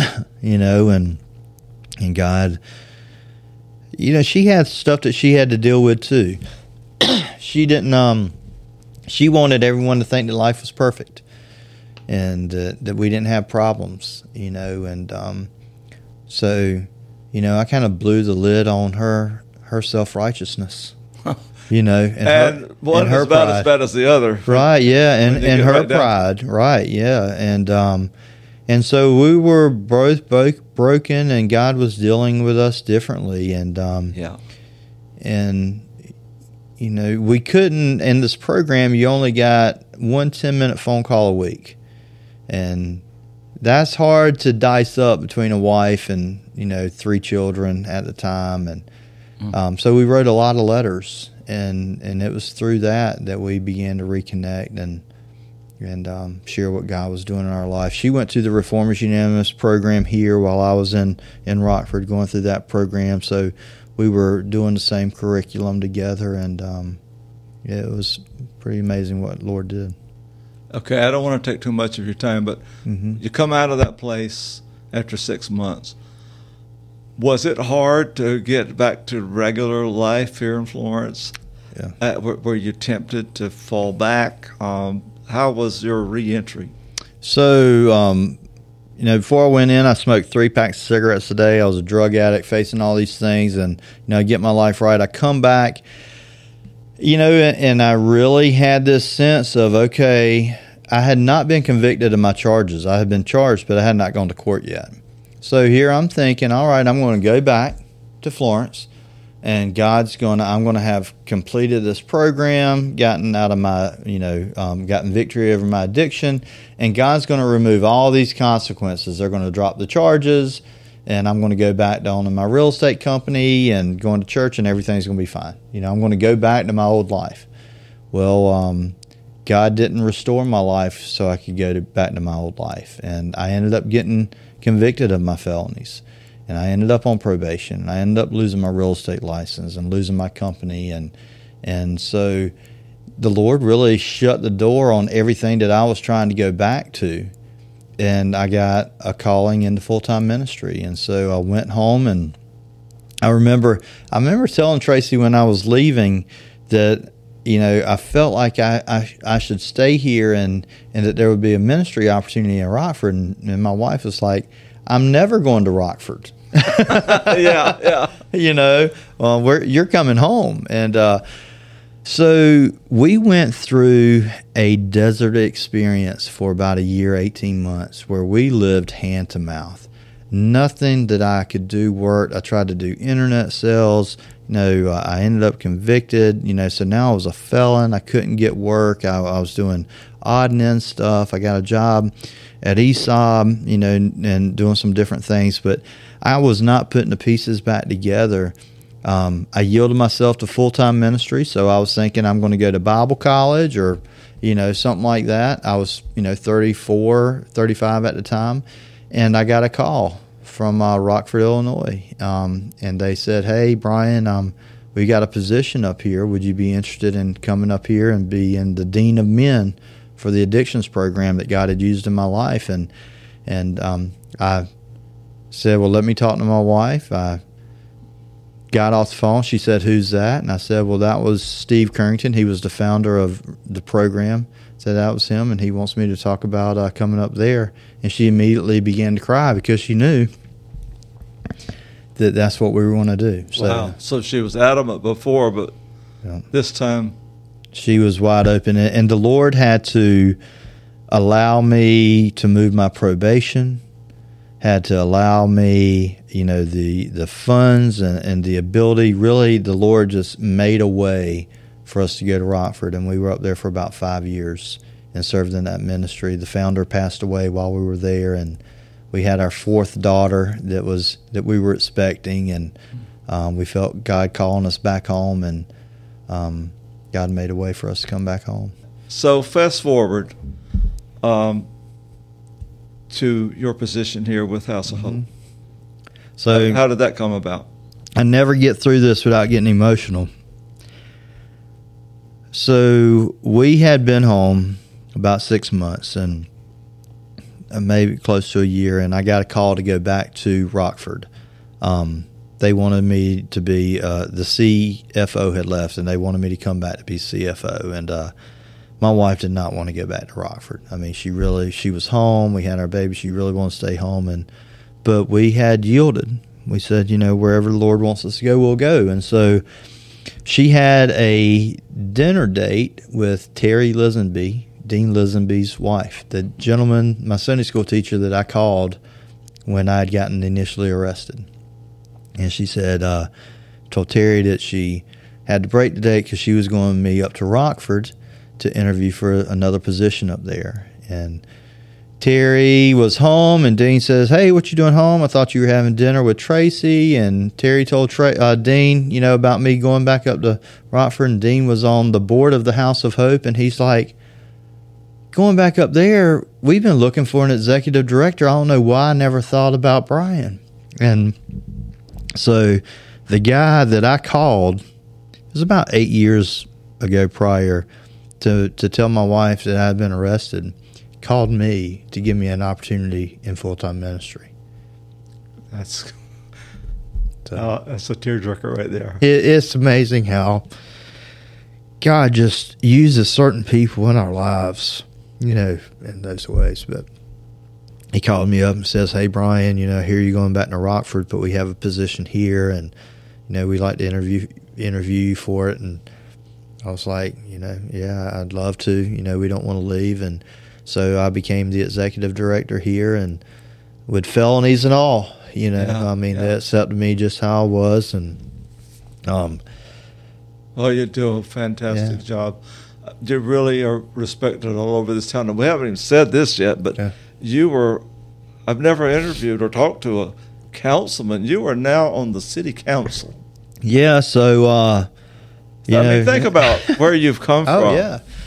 [SPEAKER 2] and God... she had stuff that she had to deal with too. She didn't. She wanted everyone to think that life was perfect, and that we didn't have problems. And so, I kind of blew the lid on her self-righteousness.
[SPEAKER 1] And one is about as bad as the other,
[SPEAKER 2] right? Yeah, and her pride, right? Yeah, and so we were both broken, and God was dealing with us differently. And we couldn't, in this program, you only got 1 10-minute phone call a week. And that's hard to dice up between a wife and, 3 children at the time. And so we wrote a lot of letters, and it was through that we began to reconnect and share what God was doing in our life. She went to the Reformers Unanimous program here while I was in Rockford going through that program. So we were doing the same curriculum together, and it was pretty amazing what the Lord did.
[SPEAKER 1] Okay, I don't want to take too much of your time, but you come out of that place after 6 months. Was it hard to get back to regular life here in Florence?
[SPEAKER 2] Yeah.
[SPEAKER 1] Were you tempted to fall back? How was your reentry?
[SPEAKER 2] So, before I went in, I smoked 3 packs of cigarettes a day. I was a drug addict facing all these things, and, I get my life right. I come back, and I really had this sense of, okay, I had not been convicted of my charges. I had been charged, but I had not gone to court yet. So here I'm thinking, all right, I'm going to go back to Florence. And I'm going to have completed this program, gotten out of my, gotten victory over my addiction, and God's going to remove all these consequences. They're going to drop the charges, and I'm going to go back to owning my real estate company and going to church, and everything's going to be fine. I'm going to go back to my old life. Well, God didn't restore my life so I could go back to my old life. And I ended up getting convicted of my felonies. And I ended up on probation. And I ended up losing my real estate license and losing my company. And so the Lord really shut the door on everything that I was trying to go back to. And I got a calling into full-time ministry. And so I went home, and I remember telling Tracy when I was leaving that, you know, I felt like I should stay here and that there would be a ministry opportunity in Rockford. And my wife was like, I'm never going to Rockford.
[SPEAKER 1] Yeah.
[SPEAKER 2] You know, you're coming home. And so we went through a desert experience for about a year, 18 months, where we lived hand to mouth. Nothing that I could do worked. I tried to do internet sales. You know, I ended up convicted. You know, so now I was a felon. I couldn't get work. I was doing odd and end stuff. I got a job at ESOB, you know, and doing some different things. But I was not putting the pieces back together. I yielded myself to full-time ministry, so I was thinking I'm going to go to Bible college or, you know, something like that. I was, you know, 34, 35 at the time, and I got a call from Rockford, Illinois, and they said, hey, Brian, we got a position up here. Would you be interested in coming up here and being the Dean of Men for the addictions program that God had used in my life? And I said, well, let me talk to my wife. I got off the phone. She said, who's that? And I said, well, that was Steve Currington. He was the founder of the program. Said that was him, and he wants me to talk about coming up there. And she immediately began to cry because she knew that that's what we were going to do. So,
[SPEAKER 1] wow. So she was adamant before, but this time
[SPEAKER 2] she was wide open. And the Lord had to allow me to move my probation, had to allow me, you know, the funds and the ability. Really, the Lord just made a way for us to go to Rockford, and we were up there for about 5 years and served in that ministry. The founder passed away while we were there, and we had our fourth daughter that we were expecting, and we felt God calling us back home, and God made a way for us to come back home.
[SPEAKER 1] So fast forward to your position here with House of Hope. So how did that come about?
[SPEAKER 2] I never get through this without getting emotional. So we had been home about 6 months and maybe close to a year, and I got a call to go back to Rockford. They wanted me to be the CFO had left, and they wanted me to come back to be CFO. And my wife did not want to go back to Rockford. I mean, she was home. We had our baby. She really wanted to stay home, but we had yielded. We said, you know, wherever the Lord wants us to go, we'll go. And so she had a dinner date with Terry Lisenby, Dean Lisenby's wife, the gentleman, my Sunday school teacher that I called when I had gotten initially arrested. And she said, told Terry that she had to break the date because she was going with me up to Rockford to interview for another position up there. And Terry was home, and Dean says, hey, what you doing home? I thought you were having dinner with Tracy. And Terry told Dean, you know, about me going back up to Rockford, and Dean was on the board of the House of Hope, and he's like, going back up there, we've been looking for an executive director. I don't know why I never thought about Brian. And so the guy that I called, it was about 8 years ago prior, to tell my wife that I had been arrested, called me to give me an opportunity in full-time ministry.
[SPEAKER 1] That's a tearjerker right there.
[SPEAKER 2] It's amazing how God just uses certain people in our lives, you know, in those ways. But he called me up and says, hey, Brian, you know, here you're going back to Rockford, but we have a position here, and, you know, we'd like to interview you for it. And I was like, you know, yeah, I'd love to. You know, we don't want to leave. And so I became the executive director here, and with felonies and all, you know, they accepted me just how I was. And
[SPEAKER 1] well, you do a fantastic job. You really are respected all over this town. And we haven't even said this yet, but I've never interviewed or talked to a councilman. You are now on the city council.
[SPEAKER 2] Yeah, so,
[SPEAKER 1] think about where you've come from.
[SPEAKER 2] Oh, yeah.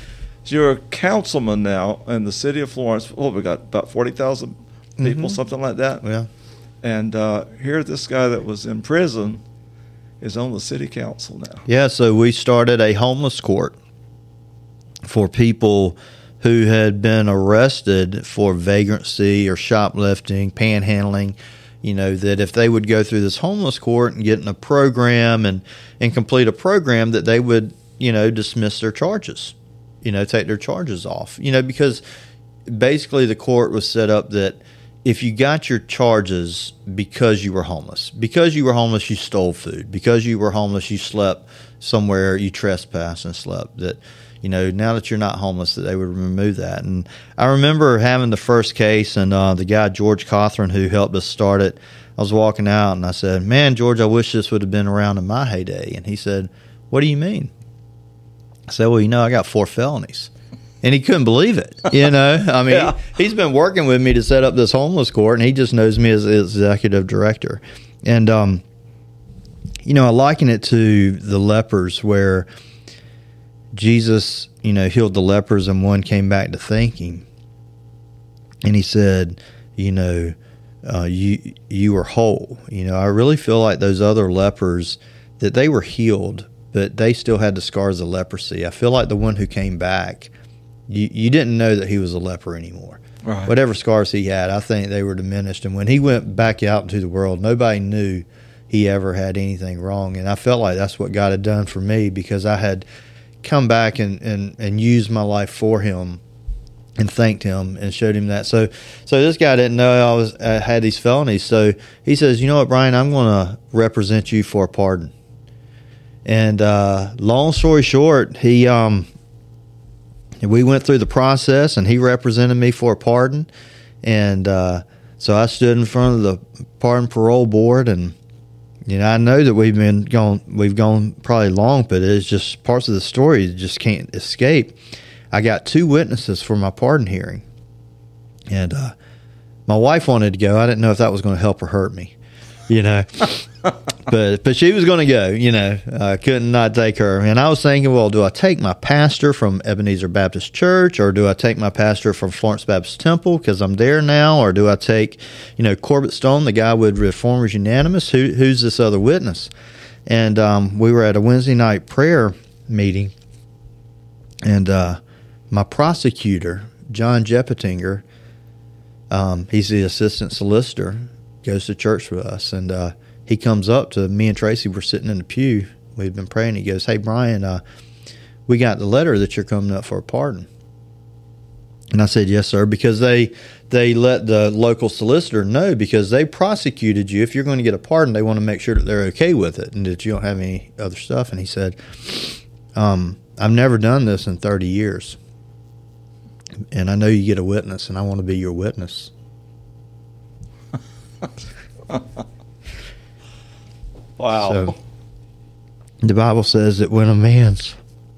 [SPEAKER 1] So you're a councilman now in the city of Florence. Oh, we got about 40,000 people, something like that.
[SPEAKER 2] Yeah.
[SPEAKER 1] And here, this guy that was in prison is on the city council now.
[SPEAKER 2] Yeah, so we started a homeless court for people who had been arrested for vagrancy or shoplifting, panhandling, that if they would go through this homeless court and get in a program and complete a program, that they would, dismiss their charges, take their charges off, because basically the court was set up that if you got your charges because you were homeless, you stole food, because you were homeless, you slept somewhere, you trespassed and slept, that, now that you're not homeless, that they would remove that. And I remember having the first case, and the guy, George Cothran, who helped us start it, I was walking out and I said, man, George, I wish this would have been around in my heyday. And he said, what do you mean? I said, well, I got 4 felonies. And he couldn't believe it. I mean,
[SPEAKER 1] Yeah.
[SPEAKER 2] he's been working with me to set up this homeless court, and he just knows me as executive director. And, I liken it to the lepers, where Jesus, healed the lepers, and one came back to thinking. And he said, you were whole. I really feel like those other lepers, that they were healed, but they still had the scars of leprosy. I feel like the one who came back, you didn't know that he was a leper anymore.
[SPEAKER 1] Right.
[SPEAKER 2] Whatever scars he had, I think they were diminished. And when he went back out into the world, nobody knew he ever had anything wrong. And I felt like that's what God had done for me, because I had come back and used my life for him and thanked him and showed him that. So this guy didn't know I had these felonies. So he says, you know what, Brian, I'm going to represent you for a pardon. And long story short, we went through the process, and he represented me for a pardon. And so I stood in front of the pardon parole board, and I know that we've gone probably long, but it's just parts of the story that just can't escape. I got 2 witnesses for my pardon hearing, and my wife wanted to go. I didn't know if that was going to help or hurt me, but she was going to go. I couldn't not take her. And I was thinking, well, do I take my pastor from Ebenezer Baptist Church, or do I take my pastor from Florence Baptist Temple because I'm there now, or do I take, Corbett Stone, the guy with Reformers Unanimous? Who's this other witness? And we were at a Wednesday night prayer meeting, and my prosecutor, John Jeppetinger, he's the assistant solicitor, goes to church with us, and he comes up to me and Tracy. We're sitting in the pew. We've been praying. He goes, hey, Brian, we got the letter that you're coming up for a pardon. And I said, yes, sir, because they let the local solicitor know, because they prosecuted you. If you're going to get a pardon, they want to make sure that they're okay with it and that you don't have any other stuff. And he said, I've never done this in 30 years. And I know you get a witness, and I want to be your witness.
[SPEAKER 1] Wow.
[SPEAKER 2] So, the Bible says that when a man's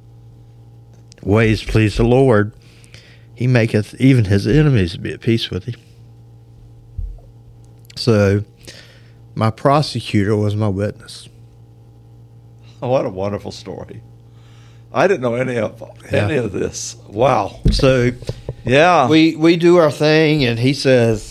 [SPEAKER 2] ways please the Lord, he maketh even his enemies be at peace with him. So, my prosecutor was my witness.
[SPEAKER 1] What a wonderful story. I didn't know any of this. Wow.
[SPEAKER 2] So,
[SPEAKER 1] Yeah.
[SPEAKER 2] we do our thing, and he says,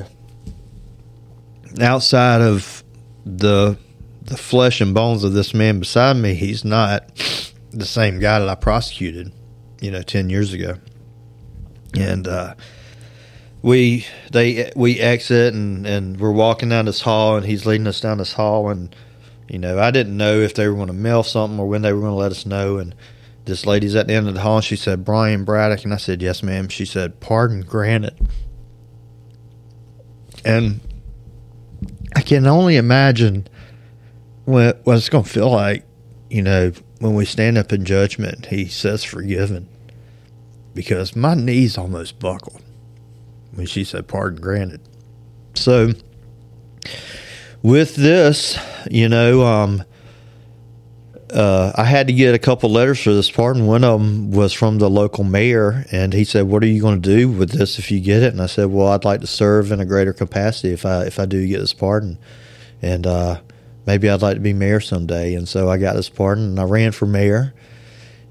[SPEAKER 2] outside of the flesh and bones of this man beside me, he's not the same guy that I prosecuted, 10 years ago. And we exit, and we're walking down this hall, and he's leading us down this hall, and I didn't know if they were going to mail something or when they were going to let us know. And this lady's at the end of the hall, and she said, Brian Braddock. And I said, yes, ma'am. She said, pardon granted. And I can only imagine what it's going to feel like, when we stand up in judgment. He says forgiven, because my knees almost buckled when she said pardon granted. So with this, I had to get a couple letters for this pardon. One of them was from the local mayor, and he said, what are you going to do with this if you get it? And I said, well, I'd like to serve in a greater capacity if I do get this pardon. And maybe I'd like to be mayor someday. And so I got this pardon, and I ran for mayor.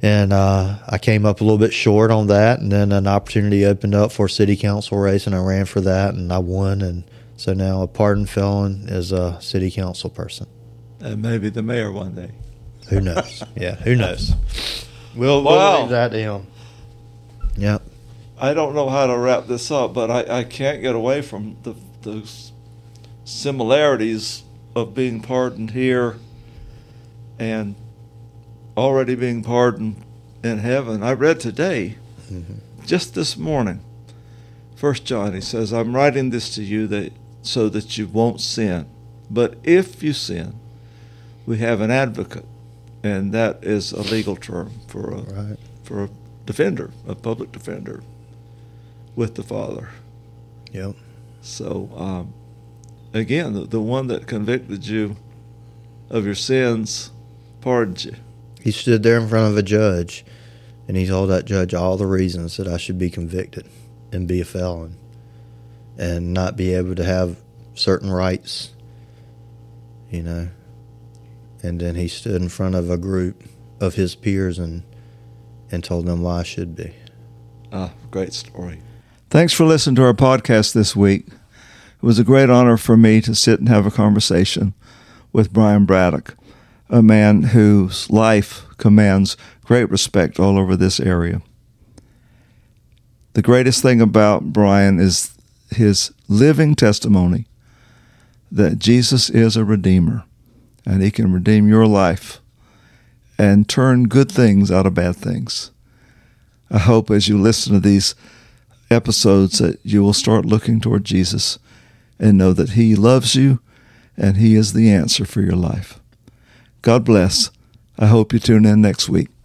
[SPEAKER 2] And I came up a little bit short on that, and then an opportunity opened up for a city council race, and I ran for that, and I won. And so now a pardoned felon is a city council person.
[SPEAKER 1] And maybe the mayor one day.
[SPEAKER 2] Who knows? Yeah, who knows? We'll leave that to him. Yep.
[SPEAKER 1] I don't know how to wrap this up, but I can't get away from the similarities of being pardoned here and already being pardoned in heaven. I read today, just this morning, 1 John, he says, I'm writing this to you so that you won't sin. But if you sin, we have an advocate, and that is a legal term for a defender, a public defender, with the Father.
[SPEAKER 2] Yep.
[SPEAKER 1] So, again, the one that convicted you of your sins pardoned you.
[SPEAKER 2] He stood there in front of a judge, and he told that judge all the reasons that I should be convicted and be a felon and not be able to have certain rights, you know. And then he stood in front of a group of his peers and told them why I should be.
[SPEAKER 1] Great story. Thanks for listening to our podcast this week. It was a great honor for me to sit and have a conversation with Brian Braddock, a man whose life commands great respect all over this area. The greatest thing about Brian is his living testimony that Jesus is a redeemer, and he can redeem your life and turn good things out of bad things. I hope as you listen to these episodes that you will start looking toward Jesus and know that he loves you and he is the answer for your life. God bless. I hope you tune in next week.